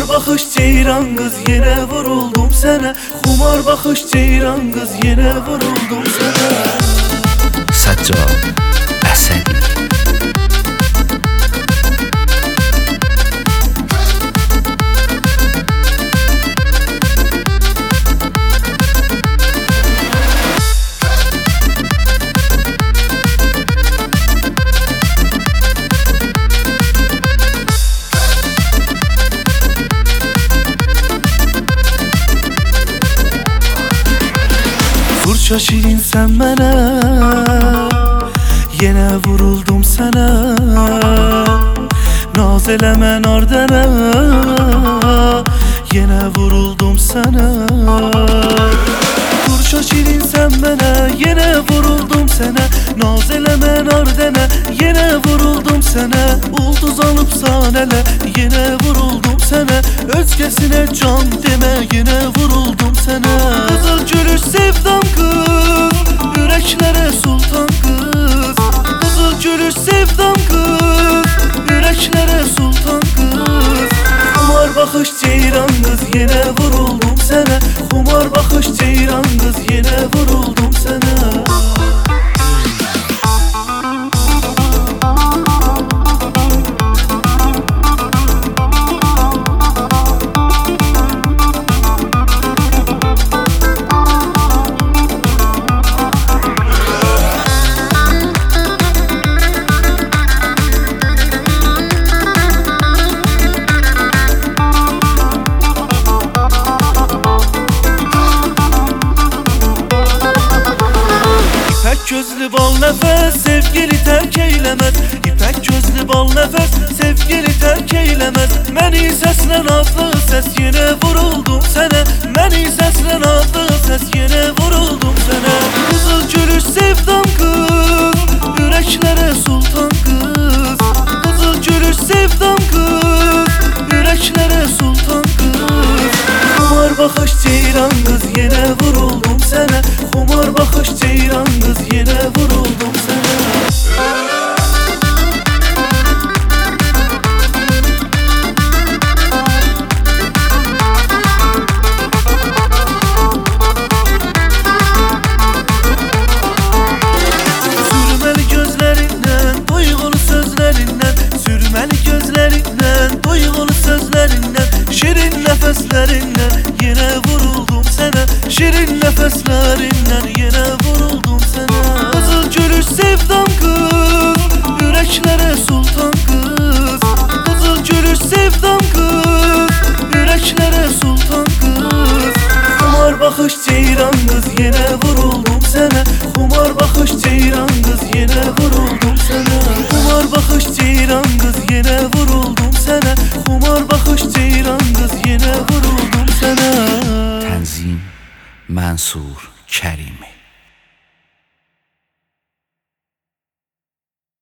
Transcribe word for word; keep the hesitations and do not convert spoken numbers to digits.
Xumar baxış ceyran qız, yenə vuruldum sənə. Xumar baxış ceyran qız, yenə vuruldum sənə. Səccad Əsədi. Fırça şirin sen mənə, yenə vuruldum sənə. Naz eləmə nardənə, yenə vuruldum sənə. Fırça şirin sen mənə, yenə vuruldum sənə. Naz eləmə nardənə, yenə vuruldum sənə. Ulduz alıp sanələ, yenə vuruldum sənə. Özgəsinə can demə, yenə vuruldum sənə. Qızıl gülüş sevdam kız, yüreklere sultan kız. Kızıl gülüş sevdam kız, yüreklere sultan kız. Xumar baxış ceyran kız, yenə vuruldum sənə. Xumar baxış ceyran kız, yenə vuruldum sənə. Gözlü bal nefes sevgili terk eylemez. İpek gözlü bal nefes sevgili terk eylemez. Məni səslən adlı ses yenə vuruldum sənə. Məni səslən adlı ses yenə vuruldum sənə. Qızıl gülüş sevdam kız, yüreklere sultan kız. Qızıl gülüş sevdam kız, yüreklere sultan kız. Xumar baxış ceyran kız, yenə vuruldum sənə. Xumar baxış ceyran kız, yenə vuruldum sənə. Sürməli gözlərindən, duyğulu sözlərindən. Sürməli gözlərindən, duyğulu sözlərindən. Şirin nəfəslərindən, yenə vuruldum sənə. Şirin nəfəslərindən, yenə vuruldum sənə. Qızıl gülüş sevdam kız, yüreklere sultan kız. Qızıl gülüş sevdam kız, yüreklere sultan kız. Xumar baxış ceyran kız, yenə vuruldum sənə. Xumar baxış ceyran kız, yenə vuruldum sənə. Xumar baxış ceyran kız, yenə vuruldum sənə. Xumar baxış ceyran kız, yenə vuruldum sənə. Tənzim Mənsur Kərimi.